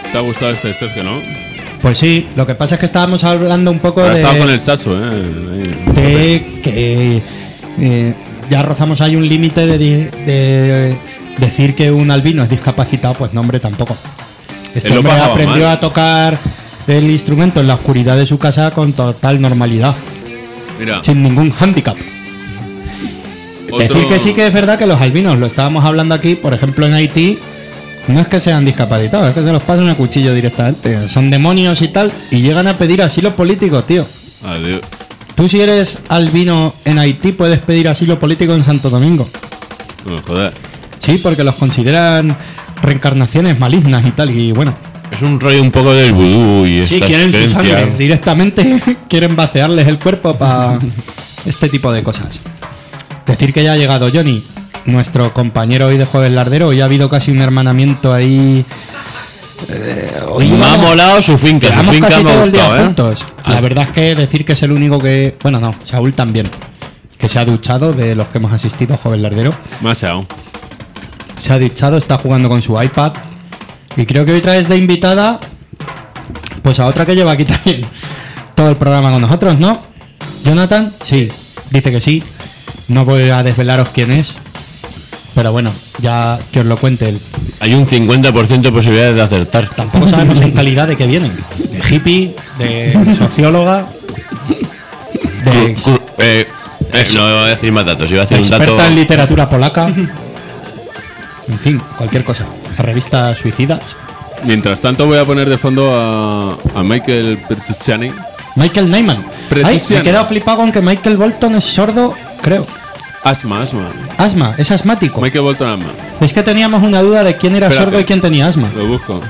te ha gustado este Sergio, ¿no? Pues sí, lo que pasa es que estábamos hablando un poco Ha de, estado con el Saso, ¿eh? Ahí. de que eh, ya rozamos ahí un límite de, di- de decir que un albino es discapacitado, pues no, hombre, tampoco. Este Él lo hombre pasaba aprendió mal. a tocar el instrumento en la oscuridad de su casa con total normalidad, Mira, sin ningún hándicap. otro- Decir que sí que es verdad que los albinos, lo estábamos hablando aquí, por ejemplo en Haití, no es que sean discapacitados, es que se los pasan a cuchillo directamente. Son demonios y tal, y llegan a pedir asilo político, tío. Adiós. Tú si eres albino en Haití puedes pedir asilo político en Santo Domingo. No, joder. Sí, porque los consideran reencarnaciones malignas y tal, y bueno. Es un rollo un poco del vudú y Sí, estas quieren su sangre, creencias. directamente quieren vaciarles el cuerpo para este tipo de cosas. Decir que ya ha llegado Johnny, nuestro compañero hoy de Jueves Lardero. Hoy ha habido casi un hermanamiento ahí. Eh, hoy Me ha vamos- molado su finca, su Llevamos finca casi me ha todo el día gustado, ¿eh? juntos. La verdad es que decir que es el único que. Bueno, no, Saúl también. Que se ha duchado de los que hemos asistido a Joven Lardero. Demasiado. Se ha duchado, está jugando con su iPad. Y creo que hoy traes de invitada. Pues a otra que lleva aquí también todo el programa con nosotros, ¿no? Jonathan, sí, dice que sí. No voy a desvelaros quién es. Pero bueno, ya que os lo cuente él. Hay un cincuenta por ciento de posibilidades de acertar. Tampoco sabemos en calidad de qué vienen. De hippie, de socióloga, de Cru- ex- cru- eh, eh, no voy a decir más datos, iba a decir un dato. experta en literatura polaca. En fin, cualquier cosa. La revista Suicidas. Mientras tanto voy a poner de fondo a, a Michael Petrucciani. Michael Nyman. Ay, me he Petrucciani. quedado flipado con que Michael Bolton es sordo, creo. Asma, asma. Asma, es asmático. Michael Bolton asma. Es que teníamos una duda de quién era Espérate. sordo y quién tenía asma. Lo busco.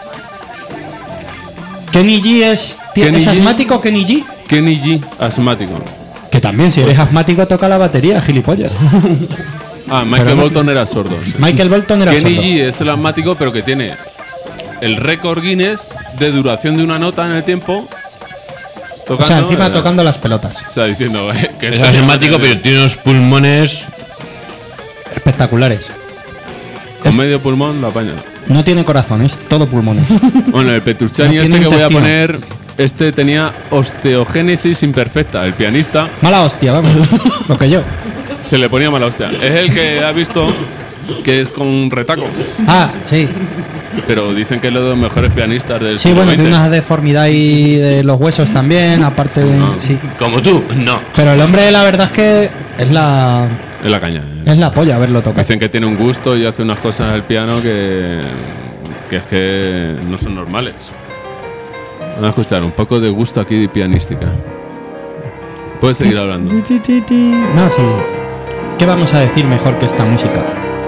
Kenny G es, Kenny ¿es G. asmático Kenny G? Kenny G, asmático. Que también, si eres asmático, toca la batería, gilipollas. Ah, Michael Pero no- Bolton era sordo. Michael Bolton era Kenny sordo. G es el asmático, pero que tiene el récord Guinness de duración de una nota en el tiempo. O sea, encima eh, tocando las pelotas. O sea, diciendo eh, que Es asmático, pero tiene unos pulmones. Espectaculares. con medio pulmón la paña. No tiene corazón, es todo pulmones. Bueno, el Petrucciani No este tiene que voy a intestino. poner, este tenía osteogénesis imperfecta. El pianista Mala hostia, vamos. Lo que yo. se le ponía mala hostia. Es el que ha visto que es con un retaco. Ah, sí. Pero dicen que es uno de los mejores pianistas del Sí, siglo bueno, tiene veinte. una deformidad ahí de los huesos también, aparte de. No. Sí. Como tú, no. Pero el hombre, la verdad es que es la. Es la caña. eh. Es la polla verlo tocar. Dicen que tiene un gusto y hace unas cosas al piano que, que es que no son normales. Vamos a escuchar un poco de gusto aquí de pianística. Puedes seguir hablando. No, sí. ¿Qué vamos a decir mejor que esta música?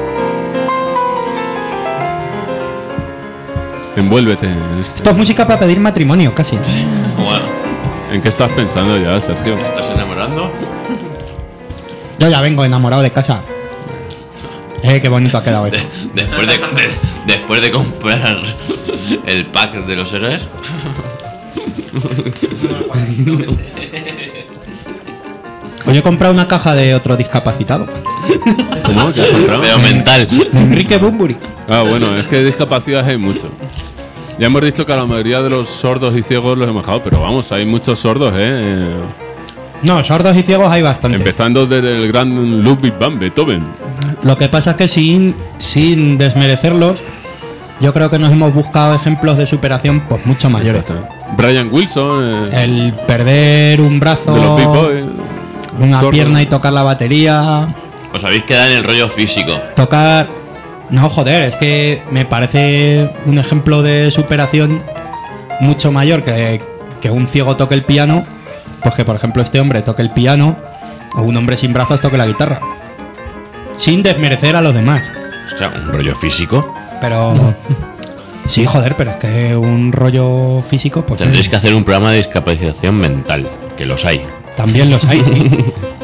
Envuélvete. en esto. Esto es música para pedir matrimonio, casi. Bueno, ¿En qué estás pensando ya, Sergio? ¿estás enamorando? Yo ya vengo enamorado de casa. Eh, qué bonito ha quedado esto. De- después, de, de- después de comprar el pack de los héroes. Hoy he comprado una caja de otro discapacitado. ¿Cómo? ¿Qué has comprado? Pero mental. De Enrique Bunbury. Ah, bueno, es que discapacidades hay mucho. Ya hemos dicho que a la mayoría de los sordos y ciegos los hemos dejado, pero vamos, hay muchos sordos, ¿eh? No, sordos y ciegos hay bastantes. Empezando desde el gran Ludwig van Beethoven. Lo que pasa es que sin, sin desmerecerlos, yo creo que nos hemos buscado ejemplos de superación pues mucho mayores. Brian Wilson, eh, El perder un brazo, de los Big Boys. una sordo. pierna y tocar la batería, Os habéis quedado en el rollo físico. tocar... No, joder, es que me parece un ejemplo de superación mucho mayor que, que un ciego toque el piano, pues que por ejemplo este hombre toque el piano o un hombre sin brazos toque la guitarra. Sin desmerecer a los demás. Hostia, un rollo físico. Pero... Sí, joder, pero es que un rollo físico, pues... Tendréis eh, que hacer un programa de discapacización mental, que los hay. También los hay, sí.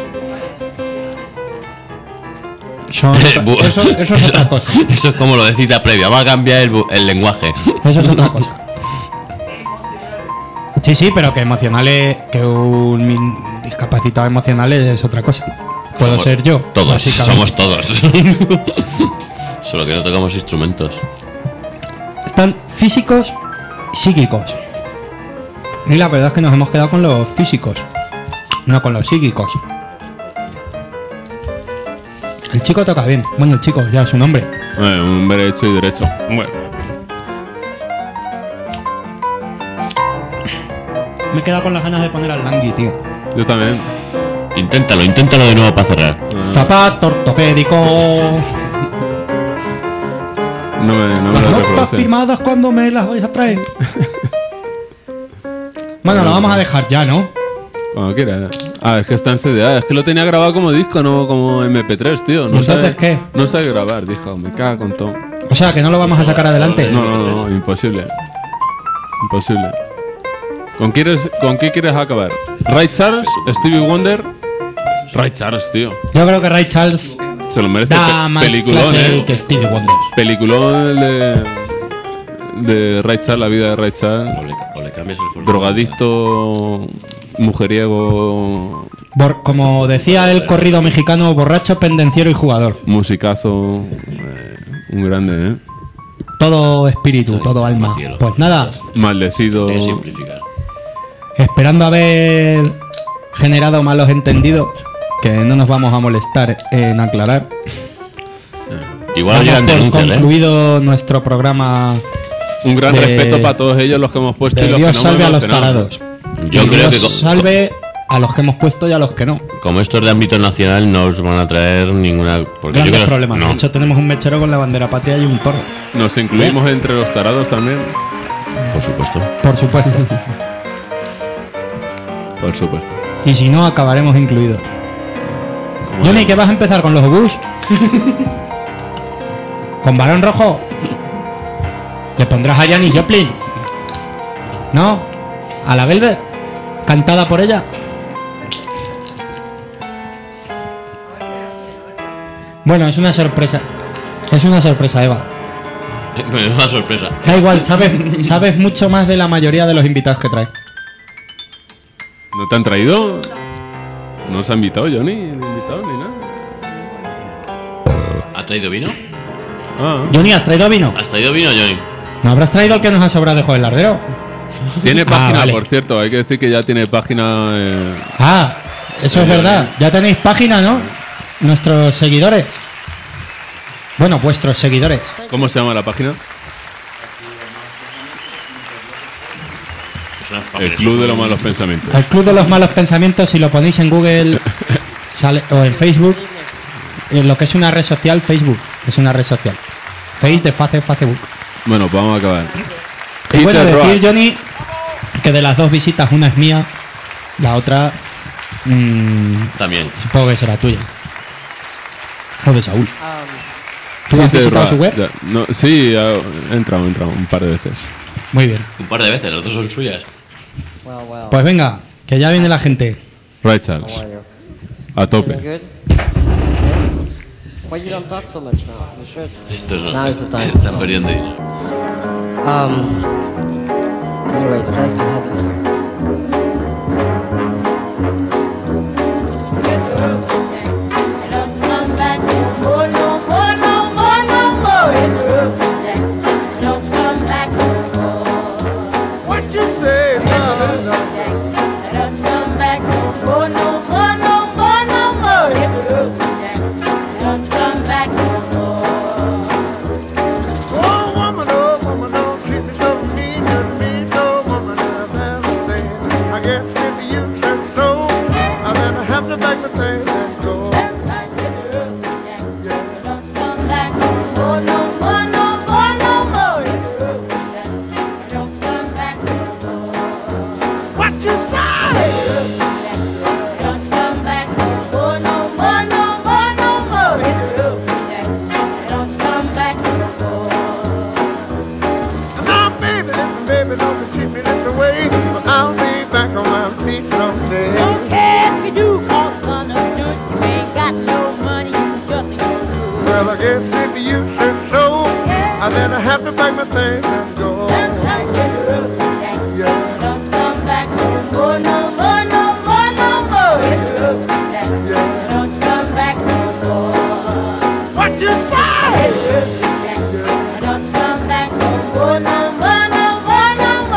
Son otra- eso, eso es otra cosa. Eso es como lo de cita previa. Va a cambiar el, bu- el lenguaje. Eso es otra cosa. Sí, sí, pero que emocionales, que un min- discapacitado emocional es otra cosa. Puedo Somos ser yo. Todos, básicamente. somos todos. Solo que no tocamos instrumentos. Están físicos psíquicos. Y la verdad es que nos hemos quedado con los físicos, no con los psíquicos. El chico toca bien. Bueno, el chico, ya es su nombre. Eh, un hombre hecho y derecho. Bueno. Me he quedado con las ganas de poner al Langui, tío. Yo también. Inténtalo, inténtalo de nuevo para cerrar. Zapato ortopédico. No me, no me Las lo notas reproduce. firmadas cuando me las vais a traer. Bueno, lo vamos a dejar ya, ¿no? Cuando quieras. Ah, es que está en C D A. Es que lo tenía grabado como disco, no como M P tres, tío. No ¿Y entonces sabe, qué? No sabe grabar, dijo. Me cago con todo. O sea, que no lo vamos a sacar adelante. No, no, no, imposible. Imposible. ¿Con, quieres, ¿Con qué quieres acabar? ¿Ray Charles? ¿Stevie Wonder? Ray Charles, tío. Yo creo que Ray Charles Se lo merece. da Pe- más peliculón, clase eh. que Stevie Wonder. Peliculón de, de Ray Charles, la vida de Ray Charles. O le, o le cambias el formato. Drogadicto, mujeriego, Bor- como decía el corrido mexicano, borracho, pendenciero y jugador. musicazo. eh, un grande, ¿eh? Todo espíritu, Sí, todo alma. Macielo. Pues nada, Maldecido. Tienes que simplificar. esperando haber generado malos entendidos, que no nos vamos a molestar en aclarar. Igual Damos llegan por denuncias, ¿eh? concluido nuestro programa Un gran de- respeto para todos ellos, los que hemos puesto y de los Dios que no salve a hemos los mencionado. tarados. Yo Y creo Dios que co- salve a los que hemos puesto y a los que no. Como esto es de ámbito nacional, no os van a traer ninguna. Porque yo Grandes creo que- problemas. No. De hecho, tenemos un mechero con la bandera patria y un toro. Nos incluimos entre los tarados también. Por supuesto. Por supuesto. Por supuesto. Y si no, acabaremos incluidos. Como Johnny, de- ¿qué vas a empezar con los obús? ¿Con Barón Rojo? ¿Le pondrás a Janis Joplin? ¿No? ¿A la Velvet? ¿Cantada por ella? Bueno, es una sorpresa. Es una sorpresa, Eva. Me da una sorpresa. Da igual, sabes, sabes mucho más de la mayoría de los invitados que traes. ¿No te han traído? No se ha invitado Johnny, ni invitado ni nada. ¿Ha traído vino? Ah, Johnny, ¿has traído vino? ¿Has traído vino, Johnny? ¿No habrás traído el que nos ha sobrado de Joven Lardero? tiene Ah, página, vale. por cierto. Hay que decir que ya tiene página. eh, Ah, eso es verdad. Ya tenéis página, ¿no? Nuestros seguidores. Bueno, vuestros seguidores. ¿Cómo se llama la página? El Club de los Malos Pensamientos. El Club de los Malos Pensamientos, si lo ponéis en Google sale, o en Facebook, en lo que es una red social, Facebook. Es una red social. Face de Face, Facebook. Bueno, pues vamos a acabar. Y bueno, Peter decir, Rock. Johnny, que de las dos visitas, una es mía, la otra mm, También. supongo que será tuya. O de Saúl. ¿Tú has Peter visitado Rock. su web? Ya, no, sí, ha he entrado, he entrado un par de veces. Muy bien. Un par de veces, las dos son suyas. Well, well. Pues venga, que ya viene la gente. Ray Charles. How are you? A tope. Feeling good? Yeah? Why you don't talk so much now? You should. Estos no. Now is the time. Están perdiendo dinero. Um. Anyways, nice to have you here. What you say, darling? Oh, woman, oh, woman, don't treat me so mean to me. No, woman, I've ever said. I guess if you said so, I then I have to back the things and go. What you say? Now, baby, listen, baby, don't treat me this way. But I'll be back on my feet someday. Well, I guess if you said so, I then I have to pack my things and go. Yeah, yeah. What you say?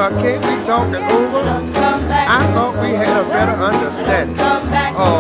uh, can't we talk it over? I thought we had a better understanding. Oh,